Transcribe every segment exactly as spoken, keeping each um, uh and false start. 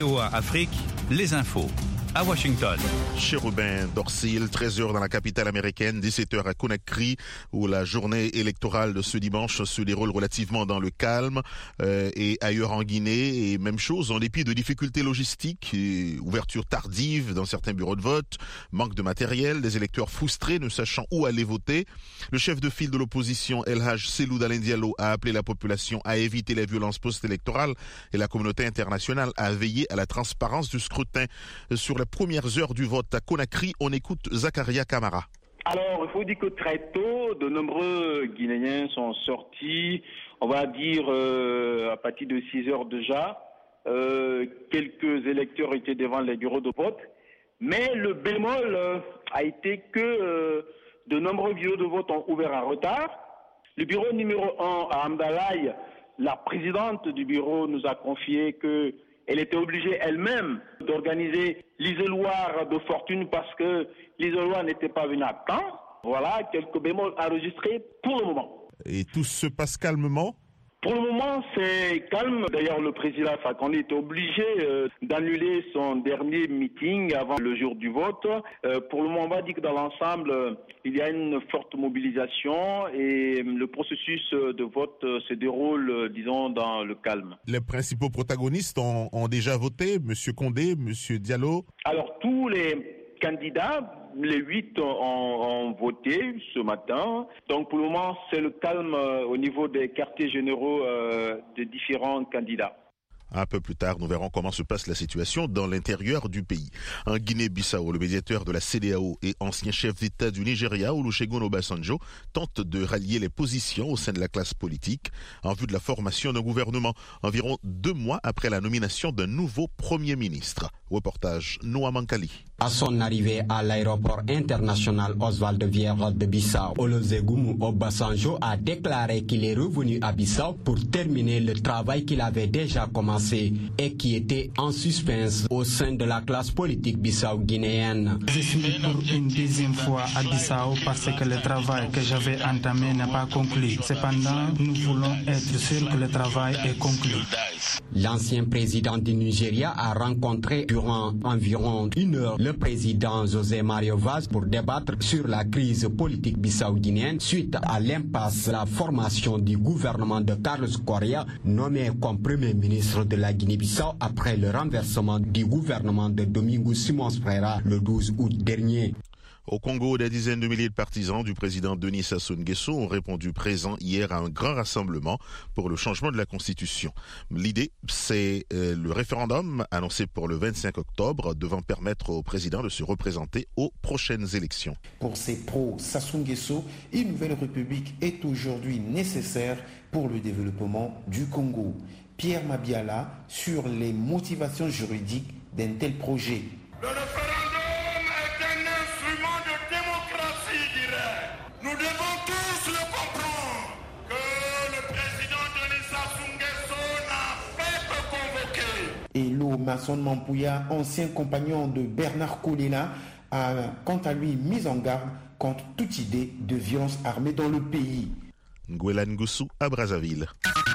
V O A Afrique, les infos. À Washington. Chérubin Dorsil, treize heures dans la capitale américaine, dix-sept heures à Conakry, où la journée électorale de ce dimanche se déroule relativement dans le calme, euh, et ailleurs en Guinée, et même chose, en dépit de difficultés logistiques, et ouverture tardive dans certains bureaux de vote, manque de matériel, des électeurs frustrés ne sachant où aller voter. Le chef de file de l'opposition, El Hadj Cellou Dalein Diallo, a appelé la population à éviter les violences post-électorales et la communauté internationale a veillé à la transparence du scrutin. Sur les premières heures du vote à Conakry, on écoute Zakaria Kamara. Alors, il faut dire que très tôt, de nombreux Guinéens sont sortis, on va dire euh, à partir de six heures déjà. Euh, quelques électeurs étaient devant les bureaux de vote. Mais le bémol euh, a été que euh, de nombreux bureaux de vote ont ouvert en retard. Le bureau numéro un à Amdalaï, la présidente du bureau nous a confié que elle était obligée elle-même d'organiser l'isoloir de fortune parce que l'isoloir n'était pas venu à temps. Voilà quelques bémols enregistrés pour le moment. Et tout se passe calmement ? Pour le moment, c'est calme. D'ailleurs, le président Fakonde était obligé euh, d'annuler son dernier meeting avant le jour du vote. Euh, pour le moment, on va dire que dans l'ensemble, euh, il y a une forte mobilisation et le processus de vote euh, se déroule, euh, disons, dans le calme. Les principaux protagonistes ont, ont déjà voté, M. Condé, M. Diallo. Alors, tous les candidats, les huit ont, ont voté ce matin. Donc pour le moment, c'est le calme euh, au niveau des quartiers généraux euh, des différents candidats. Un peu plus tard, nous verrons comment se passe la situation dans l'intérieur du pays. En Guinée-Bissau, le médiateur de la C E D E A O et ancien chef d'État du Nigeria, Olusegun Obasanjo, tente de rallier les positions au sein de la classe politique en vue de la formation d'un gouvernement, environ deux mois après la nomination d'un nouveau Premier ministre. Reportage Noah Mankali. À son arrivée à l'aéroport international Oswald Vieira de Bissau, Olusegun Obasanjo a déclaré qu'il est revenu à Bissau pour terminer le travail qu'il avait déjà commencé et qui était en suspens au sein de la classe politique bissau-guinéenne. Je suis pour une deuxième fois à Bissau parce que le travail que j'avais entamé n'a pas conclu. Cependant, nous voulons être sûrs que le travail est conclu. L'ancien président du Nigeria a rencontré durant environ une heure le président José Mario Vaz pour débattre sur la crise politique bissau-guinéenne suite à l'impasse de la formation du gouvernement de Carlos Correa, nommé comme premier ministre de la Guinée-Bissau après le renversement du gouvernement de Domingos Simões Pereira le douze août dernier. Au Congo, des dizaines de milliers de partisans du président Denis Sassou Nguesso ont répondu présents hier à un grand rassemblement pour le changement de la Constitution. L'idée, c'est euh, le référendum annoncé pour le vingt-cinq octobre devant permettre au président de se représenter aux prochaines élections. Pour ces pro-Sassou Nguesso, une nouvelle république est aujourd'hui nécessaire pour le développement du Congo. Pierre Mabiala sur les motivations juridiques d'un tel projet. Le référendum est un instrument de démocratie directe. Nous devons tous le comprendre que le président Denis Sassou Nguesso n'a pas été convoqué. Elo Masson Mampouya, ancien compagnon de Bernard Kolela, a quant à lui mis en garde contre toute idée de violence armée dans le pays. Nguela Ngusu à Brazzaville.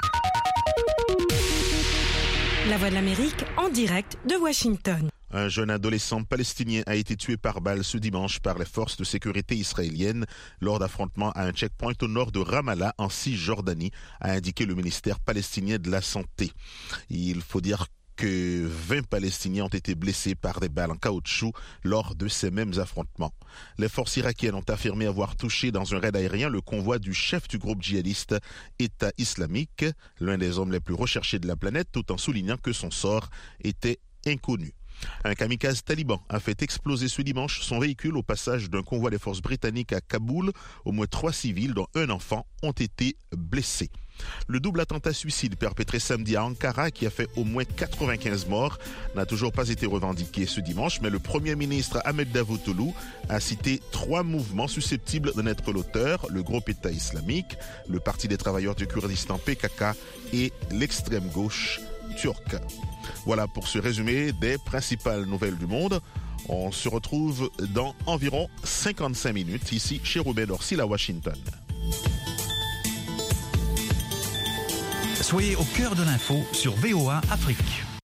La Voix de l'Amérique en direct de Washington. Un jeune adolescent palestinien a été tué par balle ce dimanche par les forces de sécurité israéliennes lors d'affrontements à un checkpoint au nord de Ramallah en Cisjordanie, a indiqué le ministère palestinien de la Santé. Il faut dire que vingt Palestiniens ont été blessés par des balles en caoutchouc lors de ces mêmes affrontements. Les forces irakiennes ont affirmé avoir touché dans un raid aérien le convoi du chef du groupe djihadiste État islamique, l'un des hommes les plus recherchés de la planète, tout en soulignant que son sort était inconnu. Un kamikaze taliban a fait exploser ce dimanche son véhicule au passage d'un convoi des forces britanniques à Kaboul. Au moins trois civils, dont un enfant, ont été blessés. Le double attentat suicide perpétré samedi à Ankara, qui a fait au moins quatre-vingt-quinze morts, n'a toujours pas été revendiqué ce dimanche, mais le Premier ministre Ahmed Davutoglu a cité trois mouvements susceptibles d'en être l'auteur: le groupe État islamique, le Parti des travailleurs du Kurdistan P K K et l'extrême gauche turque. Voilà pour ce résumé des principales nouvelles du monde. On se retrouve dans environ cinquante-cinq minutes ici chez Robert Dorsil à Washington. Soyez au cœur de l'info sur V O A Afrique.